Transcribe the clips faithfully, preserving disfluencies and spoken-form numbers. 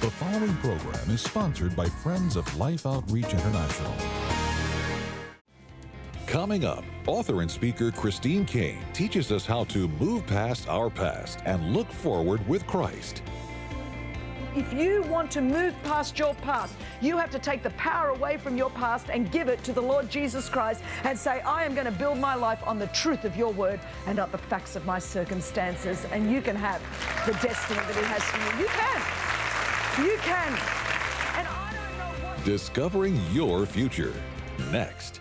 The following program is sponsored by Friends of Life Outreach International. Coming up, author and speaker Christine Caine teaches us how to move past our past and look forward with Christ. If you want to move past your past, you have to take the power away from your past and give it to the Lord Jesus Christ and say, I am going to build my life on the truth of your word and not the facts of my circumstances. And you can have the destiny that He has for you. You can. You can. And I don't know what... Discovering your future. Next.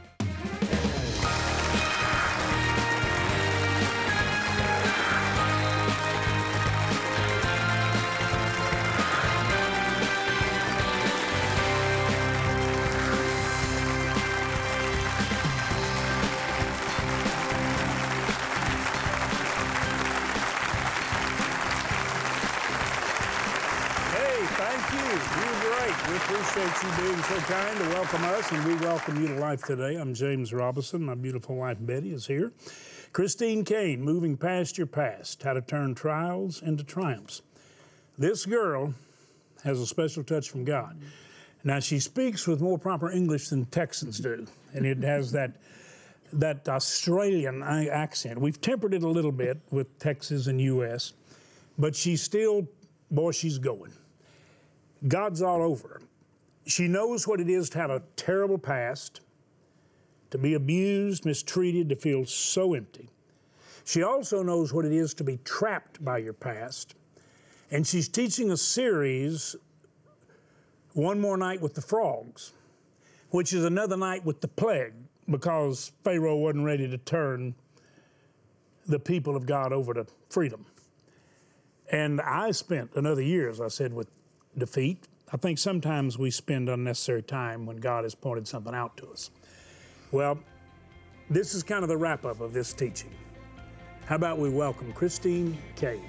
We appreciate you being so kind to welcome us, and we welcome you to Life Today. I'm James Robinson. My beautiful wife, Betty, is here. Christine Caine, Moving Past Your Past, How to Turn Trials into Triumphs. This girl has a special touch from God. Now, she speaks with more proper English than Texans do, and it has that that Australian accent. We've tempered it a little bit with Texas and U S, but she's still, boy, she's going. God's all over her. She knows what it is to have a terrible past, to be abused, mistreated, to feel so empty. She also knows what it is to be trapped by your past. And she's teaching a series, One More Night with the Frogs, which is another night with the plague, because Pharaoh wasn't ready to turn the people of God over to freedom. And I spent another year, as I said, with defeat. I think sometimes we spend unnecessary time when God has pointed something out to us. Well, this is kind of the wrap-up of this teaching. How about we welcome Christine Caine.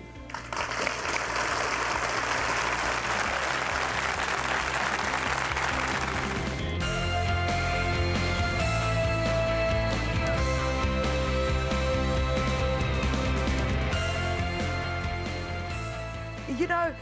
You know,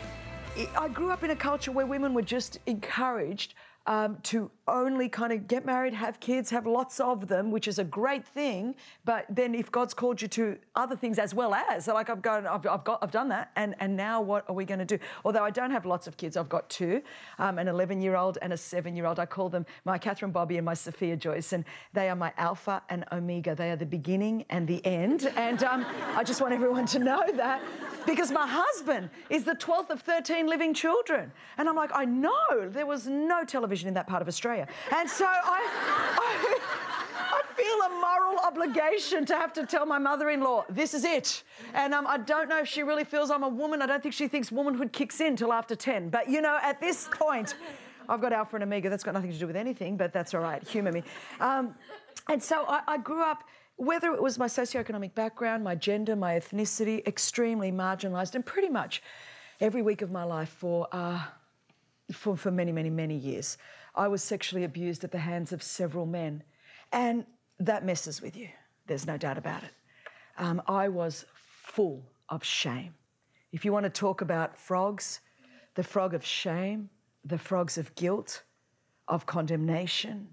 I grew up in a culture where women were just encouraged um, to only kind of get married, have kids, have lots of them, which is a great thing. But then if God's called you to other things as well as, so like I've gone, I've, I've got, I've done that, and and now what are we going to do? Although I don't have lots of kids, I've got two, um, an eleven-year-old and a seven-year-old. I call them my Catherine Bobby and my Sophia Joyce, and they are my Alpha and Omega. They are the beginning and the end, and um, I just want everyone to know that. Because my husband is the twelfth of thirteen living children. And I'm like, I know, there was no television in that part of Australia. And so I, I, I feel a moral obligation to have to tell my mother-in-law, this is it. And um, I don't know if she really feels I'm a woman. I don't think she thinks womanhood kicks in till after ten. But, you know, at this point, I've got Alpha and Omega. That's got nothing to do with anything, but that's all right. Humour me. Um, and so I, I grew up... Whether it was my socioeconomic background, my gender, my ethnicity, extremely marginalised, and pretty much every week of my life for, uh, for for many, many, many years, I was sexually abused at the hands of several men. And that messes with you. There's no doubt about it. Um, I was full of shame. If you want to talk about frogs, the frog of shame, the frogs of guilt, of condemnation,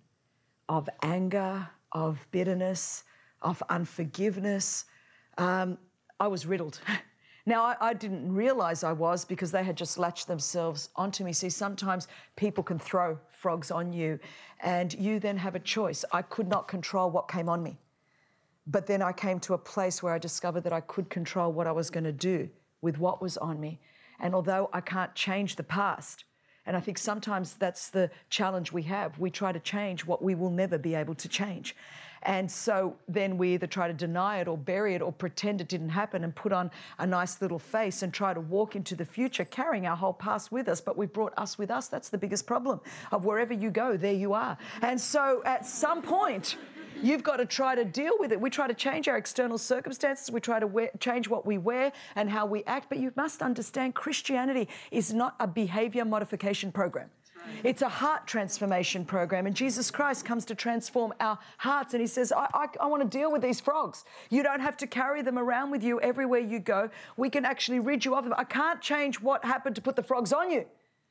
of anger, of bitterness, of unforgiveness. Um, I was riddled. Now, I, I didn't realise I was because they had just latched themselves onto me. See, sometimes people can throw frogs on you and you then have a choice. I could not control what came on me. But then I came to a place where I discovered that I could control what I was going to do with what was on me. And although I can't change the past, and I think sometimes that's the challenge we have. We try to change what we will never be able to change. And so then we either try to deny it or bury it or pretend it didn't happen and put on a nice little face and try to walk into the future carrying our whole past with us. But we've brought us with us. That's the biggest problem of wherever you go, there you are. And so at some point, you've got to try to deal with it. We try to change our external circumstances. We try to wear, change what we wear and how we act. But you must understand Christianity is not a behaviour modification program. It's a heart transformation program, and Jesus Christ comes to transform our hearts, and He says, I, I, I want to deal with these frogs. You don't have to carry them around with you everywhere you go. We can actually rid you of them. I can't change what happened to put the frogs on you,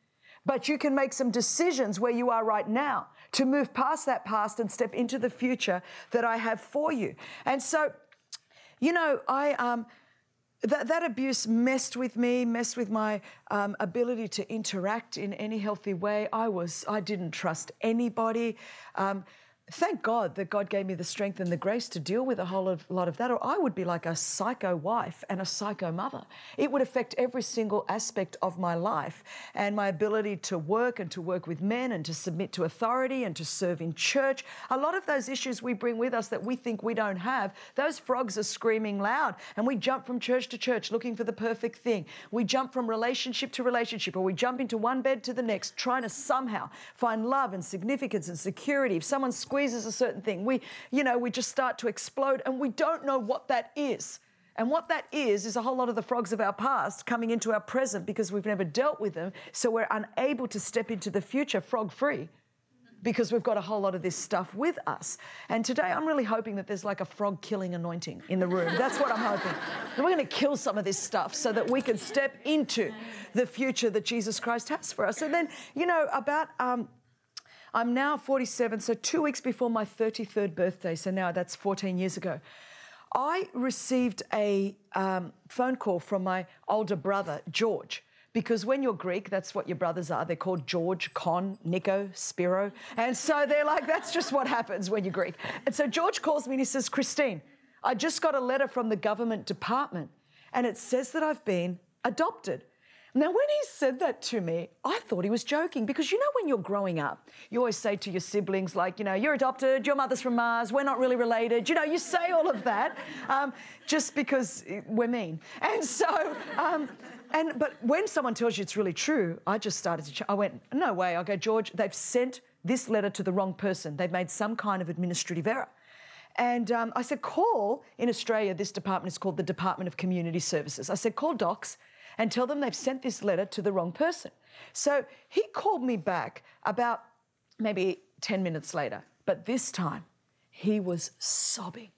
But you can make some decisions where you are right now to move past that past and step into the future that I have for you. And so, you know, I um, that, that abuse messed with me, messed with my um, ability to interact in any healthy way. I was, I didn't trust anybody. Um, Thank God that God gave me the strength and the grace to deal with a whole lot of that, or I would be like a psycho wife and a psycho mother. It would affect every single aspect of my life and my ability to work and to work with men and to submit to authority and to serve in church. A lot of those issues we bring with us that we think we don't have, those frogs are screaming loud, and we jump from church to church looking for the perfect thing. We jump from relationship to relationship, or we jump into one bed to the next, trying to somehow find love and significance and security. If someone squeezes a certain thing, we, you know, we just start to explode, and we don't know what that is. And what that is, is a whole lot of the frogs of our past coming into our present because we've never dealt with them, so we're unable to step into the future frog-free because we've got a whole lot of this stuff with us. And today I'm really hoping that there's like a frog-killing anointing in the room. That's what I'm hoping. And we're going to kill some of this stuff so that we can step into the future that Jesus Christ has for us. And then, you know, about... Um, I'm now forty-seven, so two weeks before my thirty-third birthday, so now that's fourteen years ago, I received a um, phone call from my older brother, George, because when you're Greek, that's what your brothers are. They're called George, Con, Nico, Spiro. And so they're like, that's just what happens when you're Greek. And so George calls me and he says, Christine, I just got a letter from the government department and it says that I've been adopted. Now, when he said that to me, I thought he was joking because, you know, when you're growing up, you always say to your siblings, like, you know, you're adopted, your mother's from Mars, we're not really related. You know, you say all of that um, just because we're mean. And so, um, and but when someone tells you it's really true, I just started to, ch- I went, no way. I go, George, they've sent this letter to the wrong person. They've made some kind of administrative error. And um, I said, call, in Australia, this department is called the Department of Community Services. I said, call Docs and tell them they've sent this letter to the wrong person. So he called me back about maybe ten minutes later, but this time he was sobbing.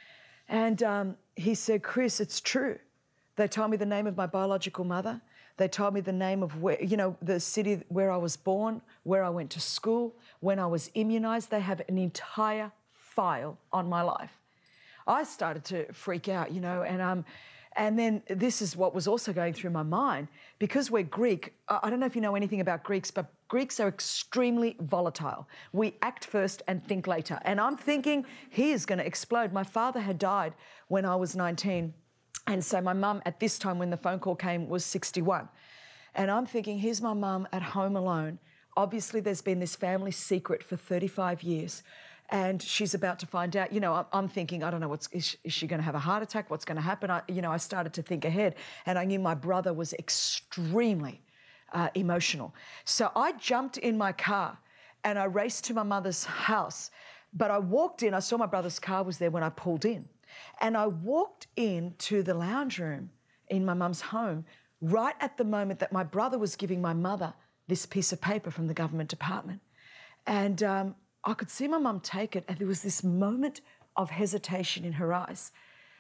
And um, he said, Chris, it's true. They told me the name of my biological mother. They told me the name of where, you know, the city where I was born, where I went to school, when I was immunised. They have an entire file on my life. I started to freak out, you know, and um, and then this is what was also going through my mind. Because we're Greek, I don't know if you know anything about Greeks, but Greeks are extremely volatile. We act first and think later. And I'm thinking, he is going to explode. My father had died when I was nineteen. And so my mum, at this time when the phone call came, was sixty-one. And I'm thinking, here's my mum at home alone. Obviously, there's been this family secret for thirty-five years. And she's about to find out, you know, I'm thinking, I don't know, what's, is she going to have a heart attack? What's going to happen? I, you know, I started to think ahead, and I knew my brother was extremely uh, emotional. So I jumped in my car and I raced to my mother's house. But I walked in, I saw my brother's car was there when I pulled in. And I walked into the lounge room in my mum's home right at the moment that my brother was giving my mother this piece of paper from the government department. And um, I could see my mum take it, and there was this moment of hesitation in her eyes.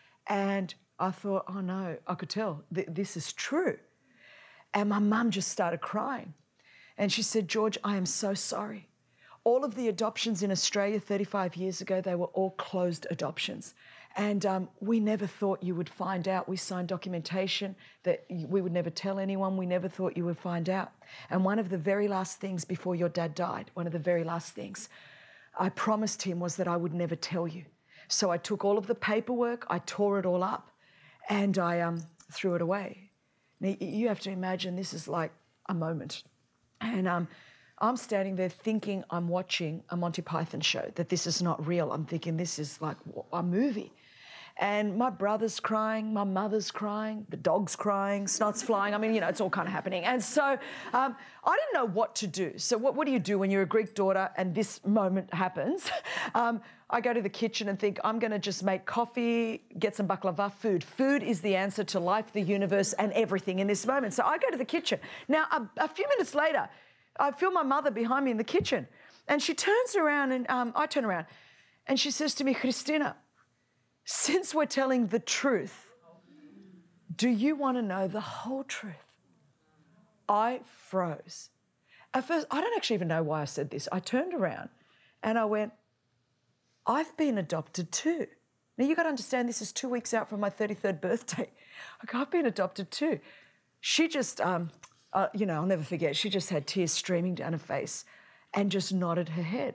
And I thought, oh no, I could tell, th- this is true. And my mum just started crying. And she said, George, I am so sorry. All of the adoptions in Australia thirty-five years ago, they were all closed adoptions. And um, we never thought you would find out. We signed documentation that we would never tell anyone. We never thought you would find out. And one of the very last things before your dad died, one of the very last things I promised him was that I would never tell you. So I took all of the paperwork, I tore it all up, and I um, threw it away. Now, you have to imagine this is like a moment. And um, I'm standing there thinking I'm watching a Monty Python show, that this is not real. I'm thinking this is like a movie. And my brother's crying, my mother's crying, the dog's crying, snot's flying. I mean, you know, it's all kind of happening. And so um, I didn't know what to do. So what, what do you do when you're a Greek daughter and this moment happens? Um, I go to the kitchen and think, I'm going to just make coffee, get some baklava, food. Food is the answer to life, the universe, and everything in this moment. So I go to the kitchen. Now, a, a few minutes later, I feel my mother behind me in the kitchen. And she turns around and um, I turn around. And she says to me, Christina, since we're telling the truth, do you want to know the whole truth? I froze. at first, I don't actually even know why I said this. I turned around and I went, I've been adopted too. Now, you've got to understand, this is two weeks out from my thirty-third birthday. Like, I've been adopted too. She just, um, uh, you know, I'll never forget, she just had tears streaming down her face and just nodded her head.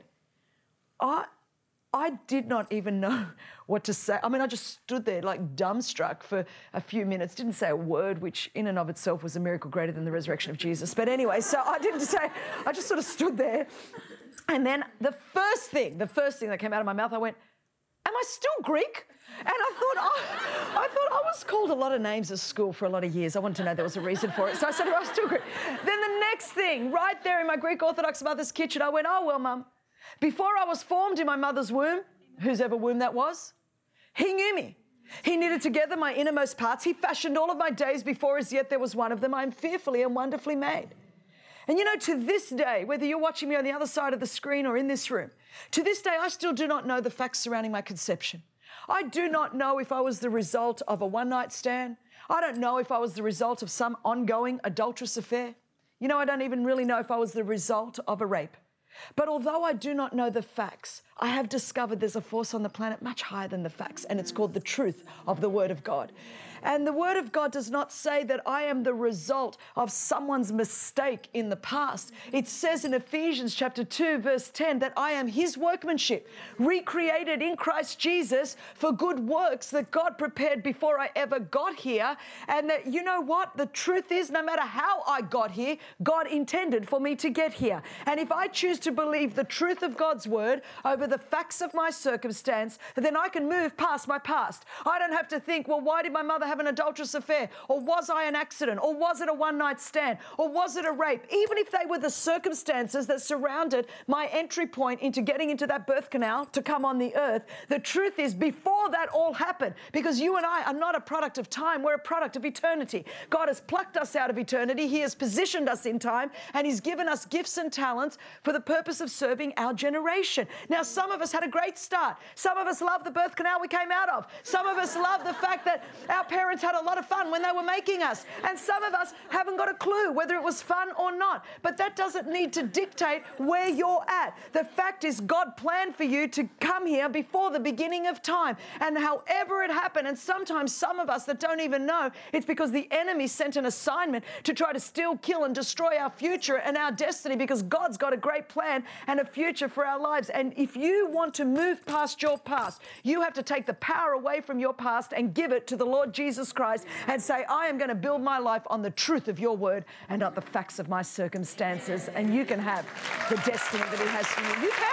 I, I did not even know what to say. I mean, I just stood there like dumbstruck for a few minutes, didn't say a word, which in and of itself was a miracle greater than the resurrection of Jesus. But anyway, so I didn't say, I just sort of stood there. And then the first thing, the first thing that came out of my mouth, I went, am I still Greek? And I thought, oh, I thought I was called a lot of names at school for a lot of years. I wanted to know there was a reason for it. So I said, I was still Greek. Then the next thing, right there in my Greek Orthodox mother's kitchen, I went, oh, well, Mum, before I was formed in my mother's womb, whose ever womb that was, he knew me. He knitted together my innermost parts. He fashioned all of my days before as yet there was one of them. I am fearfully and wonderfully made. And you know, to this day, whether you're watching me on the other side of the screen or in this room, to this day, I still do not know the facts surrounding my conception. I do not know if I was the result of a one-night stand. I don't know if I was the result of some ongoing adulterous affair. You know, I don't even really know if I was the result of a rape. But although I do not know the facts, I have discovered there's a force on the planet much higher than the facts, and it's called the truth of the Word of God. And the Word of God does not say that I am the result of someone's mistake in the past. It says in Ephesians chapter two, verse ten, that I am His workmanship, recreated in Christ Jesus for good works that God prepared before I ever got here. And that, you know what? The truth is, no matter how I got here, God intended for me to get here. And if I choose to believe the truth of God's Word over the facts of my circumstance, then I can move past my past. I don't have to think, well, why did my mother have an adulterous affair? Or was I an accident? Or was it a one-night stand? Or was it a rape? Even if they were the circumstances that surrounded my entry point into getting into that birth canal to come on the earth, the truth is, before that all happened, because you and I are not a product of time, we're a product of eternity. God has plucked us out of eternity. He has positioned us in time, and He's given us gifts and talents for the purpose of serving our generation. Now, some of us had a great start. Some of us love the birth canal we came out of. Some of us love the fact that our parents had a lot of fun when they were making us. And some of us haven't got a clue whether it was fun or not. But that doesn't need to dictate where you're at. The fact is, God planned for you to come here before the beginning of time. And however it happened, and sometimes some of us that don't even know, it's because the enemy sent an assignment to try to steal, kill, and destroy our future and our destiny, because God's got a great plan and a future for our lives. And if you want to move past your past, you have to take the power away from your past and give it to the Lord Jesus Christ and say, I am going to build my life on the truth of your word and not the facts of my circumstances. And you can have the destiny that He has for you. You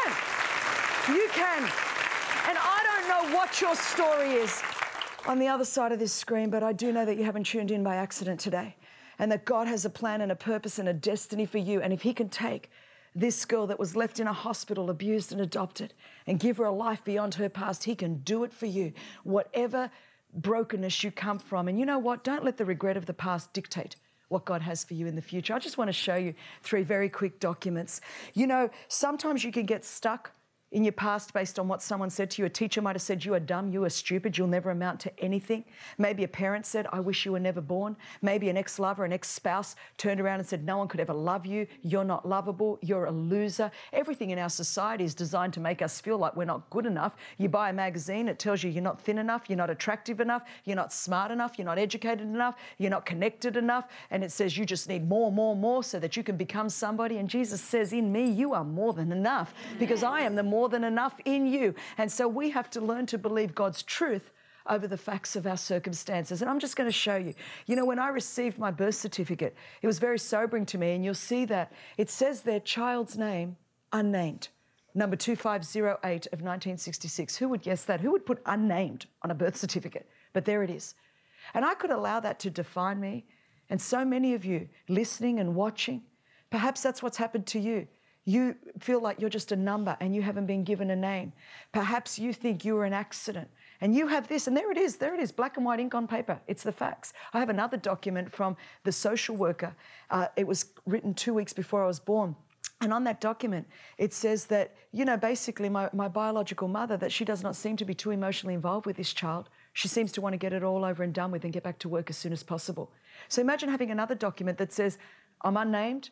can. You can. And I don't know what your story is on the other side of this screen, but I do know that you haven't tuned in by accident today, and that God has a plan and a purpose and a destiny for you. And if He can take this girl that was left in a hospital, abused and adopted, and give her a life beyond her past, He can do it for you, whatever brokenness you come from. And you know what? Don't let the regret of the past dictate what God has for you in the future. I just want to show you three very quick documents. You know, sometimes you can get stuck in your past based on what someone said to you. A teacher might have said, you are dumb, you are stupid, you'll never amount to anything. Maybe a parent said, I wish you were never born. Maybe an ex-lover, an ex-spouse turned around and said, no one could ever love you, you're not lovable, you're a loser. Everything in our society is designed to make us feel like we're not good enough. You buy a magazine, it tells you you're not thin enough, you're not attractive enough, you're not smart enough, you're not educated enough, you're not connected enough, and it says you just need more, more, more so that you can become somebody. And Jesus says, in me, you are more than enough, because I am the more than enough in you. And so we have to learn to believe God's truth over the facts of our circumstances. And I'm just going to show you. You know, when I received my birth certificate, it was very sobering to me, and you'll see that it says there, child's name unnamed, number two five zero eight of nineteen sixty-six. Who would guess that? Who would put unnamed on a birth certificate? But there it is. And I could allow that to define me. And so many of you listening and watching, perhaps that's what's happened to you. You feel like you're just a number and you haven't been given a name. Perhaps you think you were an accident and you have this, and there it is, there it is, black and white ink on paper. It's the facts. I have another document from the social worker. Uh, it was written two weeks before I was born. And on that document, it says that, you know, basically my, my biological mother, that she does not seem to be too emotionally involved with this child. She seems to want to get it all over and done with and get back to work as soon as possible. So imagine having another document that says, I'm unnamed,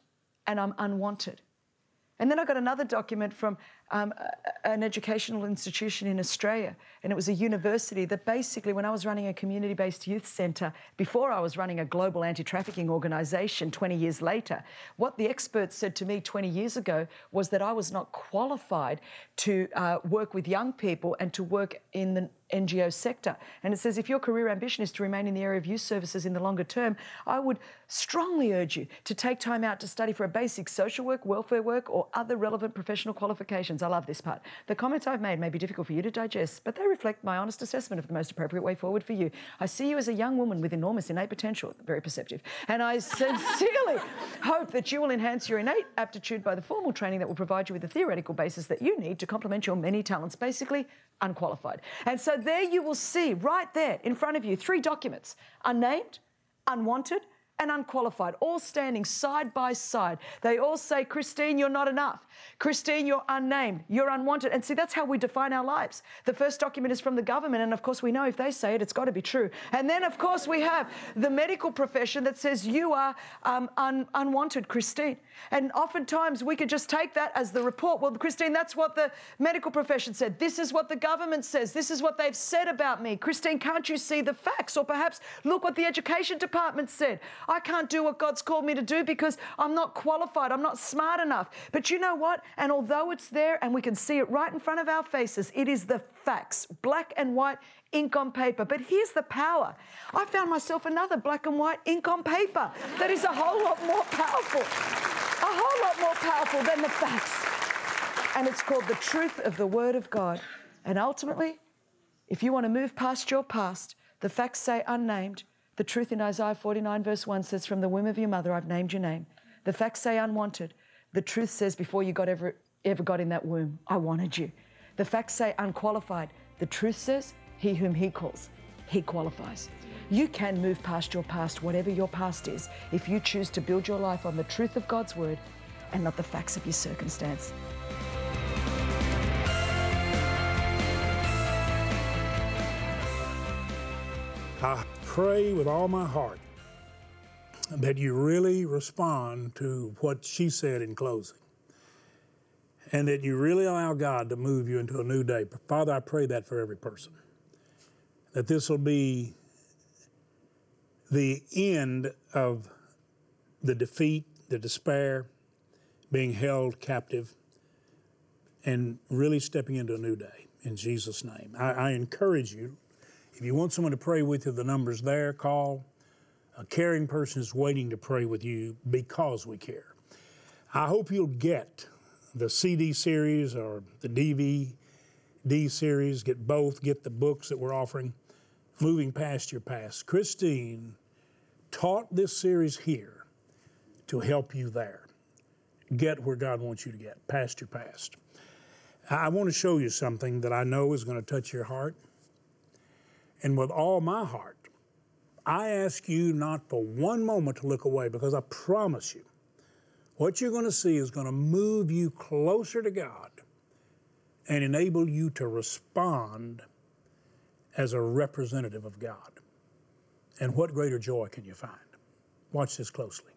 and I'm unwanted. And then I got another document from um, a, an educational institution in Australia, and it was a university that basically, when I was running a community-based youth centre, before I was running a global anti-trafficking organisation twenty years later, what the experts said to me twenty years ago was that I was not qualified to uh, work with young people and to work in the N G O sector. And it says if your career ambition is to remain in the area of youth services in the longer term, I would strongly urge you to take time out to study for a basic social work, welfare work, or other relevant professional qualifications. I love this part. The comments I've made may be difficult for you to digest, but they reflect my honest assessment of the most appropriate way forward for you. I see you as a young woman with enormous innate potential, very perceptive, and I sincerely hope that you will enhance your innate aptitude by the formal training that will provide you with the theoretical basis that you need to complement your many talents, basically unqualified. And so there you will see, right there in front of you, three documents: unnamed, unwanted, and unqualified, all standing side by side. They all say, Christine, you're not enough. Christine, you're unnamed, you're unwanted. And see, that's how we define our lives. The first document is from the government, and of course we know if they say it, it's got to be true. And then, of course, we have the medical profession that says you are um, un- unwanted, Christine. And oftentimes we could just take that as the report. Well, Christine, that's what the medical profession said. This is what the government says. This is what they've said about me. Christine, can't you see the facts? Or perhaps look what the education department said. I can't do what God's called me to do because I'm not qualified, I'm not smart enough. But you know what? And although it's there and we can see it right in front of our faces, it is the facts, black and white, ink on paper. But here's the power. I found myself another black and white ink on paper that is a whole lot more powerful, a whole lot more powerful than the facts. And it's called the truth of the Word of God. And ultimately, if you want to move past your past, the facts say unnamed. The truth in Isaiah forty-nine verse one says, from the womb of your mother, I've named your name. The facts say unwanted. The truth says, before you got ever, ever got in that womb, I wanted you. The facts say unqualified. The truth says, he whom he calls, he qualifies. You can move past your past, whatever your past is, if you choose to build your life on the truth of God's word and not the facts of your circumstance. I pray with all my heart that you really respond to what she said in closing, and that you really allow God to move you into a new day. Father, I pray that for every person, that this will be the end of the defeat, the despair, being held captive, and really stepping into a new day in Jesus' name. I, I encourage you, if you want someone to pray with you, the number's there. Call. A caring person is waiting to pray with you because we care. I hope you'll get the C D series or the D V D series. Get both. Get the books that we're offering. Moving Past Your Past. Christine taught this series here to help you there. Get where God wants you to get, past your past. I want to show you something that I know is going to touch your heart. And with all my heart, I ask you not for one moment to look away, because I promise you, what you're going to see is going to move you closer to God and enable you to respond as a representative of God. And what greater joy can you find? Watch this closely.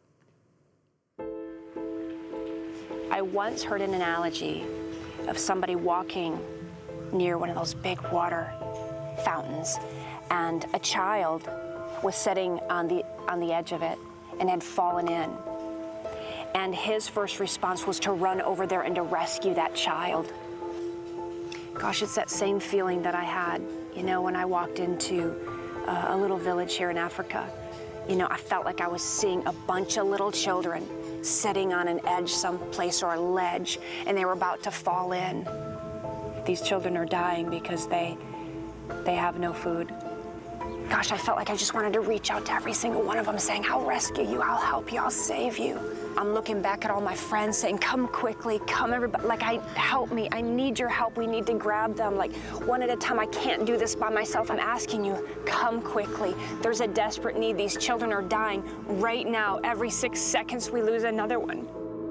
I once heard an analogy of somebody walking near one of those big water fountains, and a child was sitting on the on the edge of it and had fallen in. And his first response was to run over there and to rescue that child. Gosh, it's that same feeling that I had, you know, when I walked into uh, a little village here in Africa. You know, I felt like I was seeing a bunch of little children sitting on an edge someplace or a ledge, and they were about to fall in. These children are dying because they they have no food. Gosh, I felt like I just wanted to reach out to every single one of them saying, I'll rescue you, I'll help you, I'll save you. I'm looking back at all my friends saying, come quickly, come everybody, like, I, help me, I need your help, we need to grab them, like, one at a time, I can't do this by myself, I'm asking you, come quickly. There's a desperate need, these children are dying right now. Every six seconds we lose another one.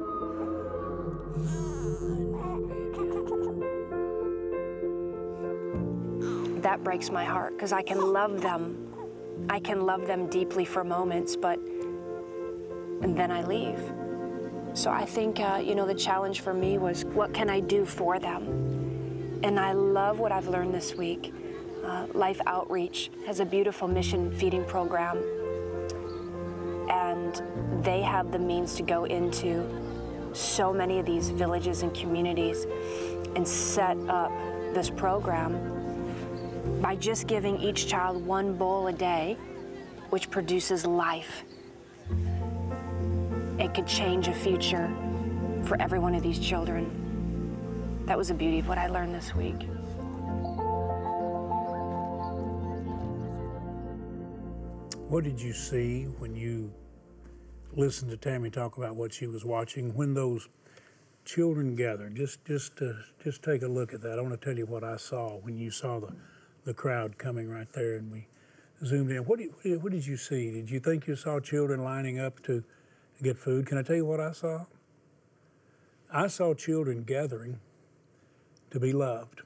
That breaks my heart, because I can love them. I can love them deeply for moments, but and then I leave. So I think, uh, you know, the challenge for me was, what can I do for them? And I love what I've learned this week. Uh, Life Outreach has a beautiful mission feeding program, and they have the means to go into so many of these villages and communities and set up this program by just giving each child one bowl a day, which produces life. It could change a future for every one of these children. That was the beauty of what I learned this week. What did you see when you listened to Tammy talk about what she was watching? When those children gathered, just just uh, just take a look at that. I want to tell you what I saw when you saw the, the crowd coming right there, and we zoomed in. What, do you, what did you see? Did you think you saw children lining up to get food? Can I tell you what I saw? I saw children gathering to be loved.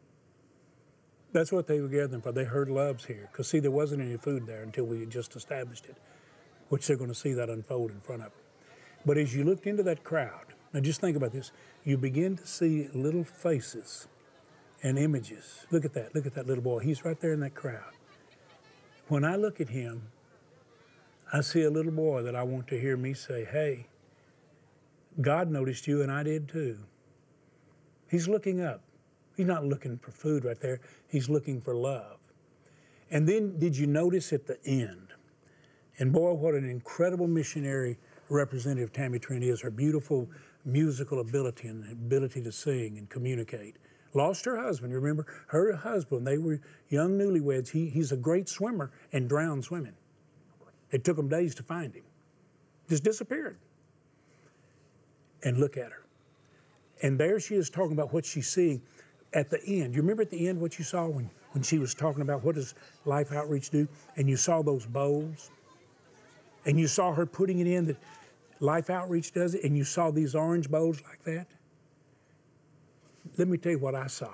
That's what they were gathering for. They heard love's here. Because, see, there wasn't any food there until we had just established it, which they're going to see that unfold in front of them. But as you looked into that crowd, now just think about this, you begin to see little faces and images. Look at that. Look at that little boy. He's right there in that crowd. When I look at him, I see a little boy that I want to hear me say, hey, God noticed you and I did too. He's looking up. He's not looking for food right there. He's looking for love. And then did you notice at the end? And boy, what an incredible missionary representative Tammy Trent is, her beautiful musical ability and ability to sing and communicate. Lost her husband, remember? Her husband, they were young newlyweds. He, he's a great swimmer and drowned swimming. It took them days to find him. Just disappeared. And look at her. And there she is talking about what she's seeing at the end. You remember at the end what you saw when, when she was talking about what does Life Outreach do? And you saw those bowls. And you saw her putting it in that Life Outreach does it. And you saw these orange bowls like that. Let me tell you what I saw.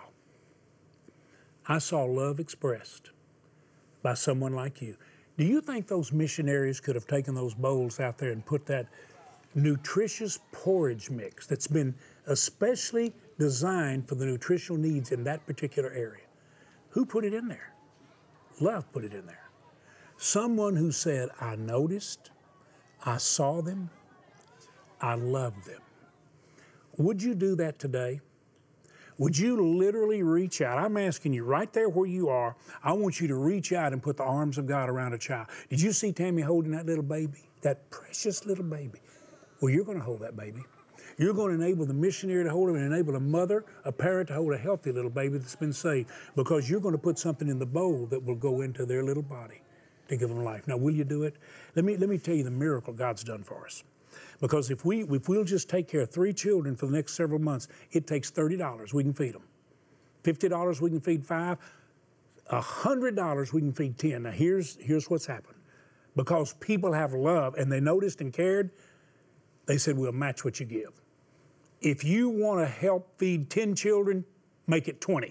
I saw love expressed by someone like you. Do you think those missionaries could have taken those bowls out there and put that nutritious porridge mix that's been especially designed for the nutritional needs in that particular area? Who put it in there? Love put it in there. Someone who said, I noticed, I saw them, I loved them. Would you do that today? Would you literally reach out? I'm asking you right there where you are, I want you to reach out and put the arms of God around a child. Did you see Tammy holding that little baby? That precious little baby. Well, you're going to hold that baby. You're going to enable the missionary to hold him and enable a mother, a parent to hold a healthy little baby that's been saved, because you're going to put something in the bowl that will go into their little body to give them life. Now, will you do it? Let me, let me tell you the miracle God's done for us. Because if, we, if we'll just take care of three children for the next several months, it takes thirty dollars, we can feed them. fifty dollars, we can feed five. one hundred dollars, we can feed ten. Now, here's, here's what's happened. Because people have love and they noticed and cared, they said, we'll match what you give. If you want to help feed ten children, make it twenty.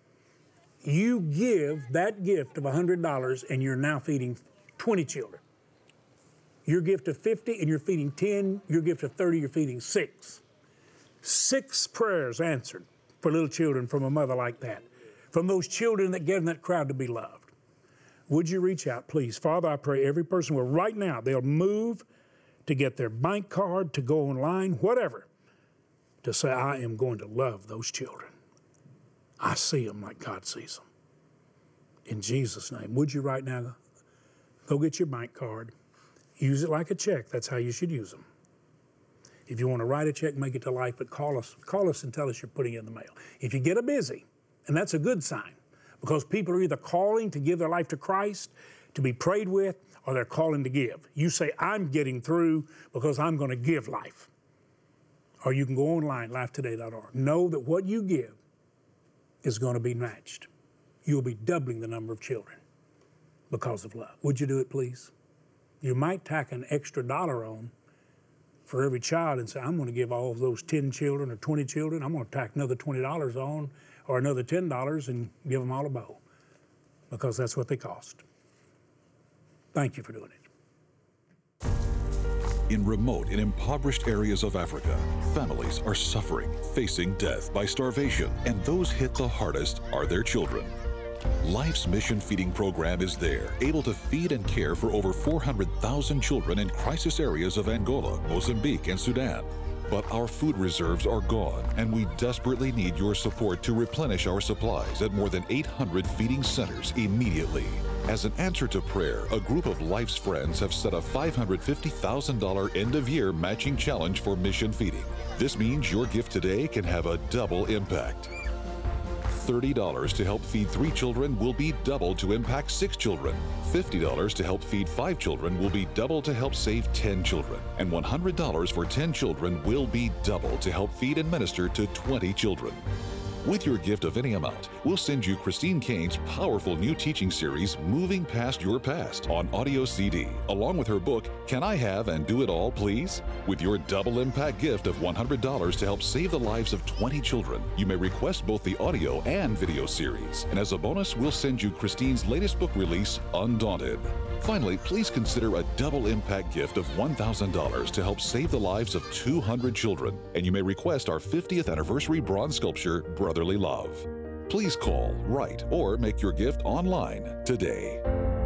You give that gift of one hundred dollars and you're now feeding twenty children. Your gift of fifty and you're feeding ten, your gift of thirty, you're feeding six. Six prayers answered for little children from a mother like that, from those children that get in that crowd to be loved. Would you reach out, please? Father, I pray every person will right now, they'll move to get their bank card, to go online, whatever, to say, I am going to love those children. I see them like God sees them. In Jesus' name, would you right now go get your bank card, use it like a check. That's how you should use them. If you want to write a check, make it to Life, but call us. Call us and tell us you're putting it in the mail. If you get a busy, and that's a good sign, because people are either calling to give their life to Christ, to be prayed with, or they're calling to give. You say, I'm getting through because I'm going to give life. Or you can go online, life today dot org. Know that what you give is going to be matched. You'll be doubling the number of children because of love. Would you do it, please? You might tack an extra dollar on for every child and say, I'm going to give all of those ten children or twenty children, I'm going to tack another twenty dollars on or another ten dollars and give them all a bowl, because that's what they cost. Thank you for doing it. In remote and impoverished areas of Africa, families are suffering, facing death by starvation, and those hit the hardest are their children. Life's Mission Feeding Program is there, able to feed and care for over four hundred thousand children in crisis areas of Angola, Mozambique, and Sudan. But our food reserves are gone, and we desperately need your support to replenish our supplies at more than eight hundred feeding centers immediately. As an answer to prayer, a group of Life's Friends have set a five hundred fifty thousand dollars end-of-year matching challenge for mission feeding. This means your gift today can have a double impact. thirty dollars to help feed three children will be double to impact six children. fifty dollars to help feed five children will be double to help save ten children. And one hundred dollars for ten children will be double to help feed and minister to twenty children. With your gift of any amount, we'll send you Christine Caine's powerful new teaching series, Moving Past Your Past, on audio C D, along with her book, Can I Have and Do It All, Please? With your double impact gift of one hundred dollars to help save the lives of twenty children, you may request both the audio and video series. And as a bonus, we'll send you Christine's latest book release, Undaunted. Finally, please consider a double impact gift of one thousand dollars to help save the lives of two hundred children. And you may request our fiftieth anniversary bronze sculpture, Brotherly Love. Please call, write, or make your gift online today.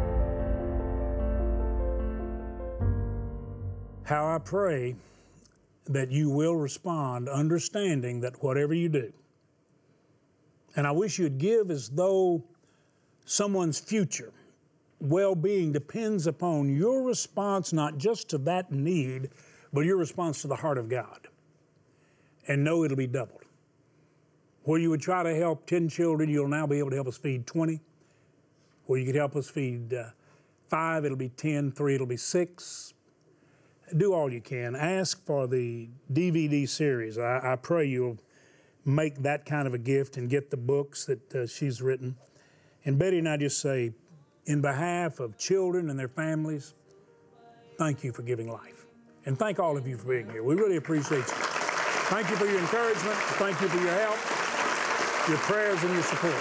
How I pray that you will respond, understanding that whatever you do, and I wish you'd give as though someone's future well-being depends upon your response, not just to that need, but your response to the heart of God. And know it'll be doubled. Where you would try to help ten children, you'll now be able to help us feed twenty. Where you could help us feed uh, five, it'll be ten, three, it'll be six. Do all you can. Ask for the D V D series. I, I pray you'll make that kind of a gift and get the books that uh, she's written. And Betty and I just say, in behalf of children and their families, thank you for giving life. And thank all of you for being here. We really appreciate you. Thank you for your encouragement. Thank you for your help, your prayers, and your support.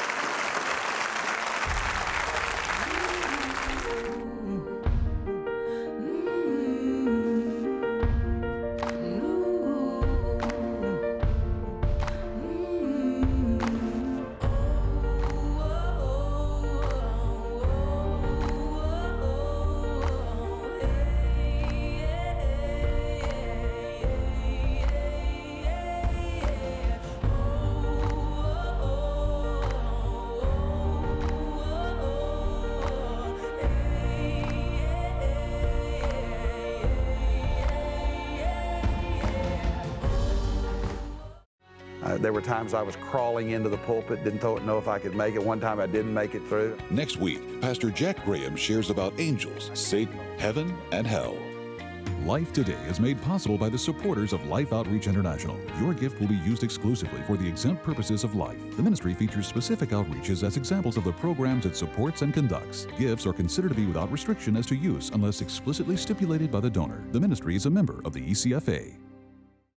Uh, there were times I was crawling into the pulpit, didn't know if I could make it. One time I didn't make it through. Next week, Pastor Jack Graham shares about angels, Satan, heaven, and hell. Life Today is made possible by the supporters of Life Outreach International. Your gift will be used exclusively for the exempt purposes of life. The ministry features specific outreaches as examples of the programs it supports and conducts. Gifts are considered to be without restriction as to use unless explicitly stipulated by the donor. The ministry is a member of the E C F A.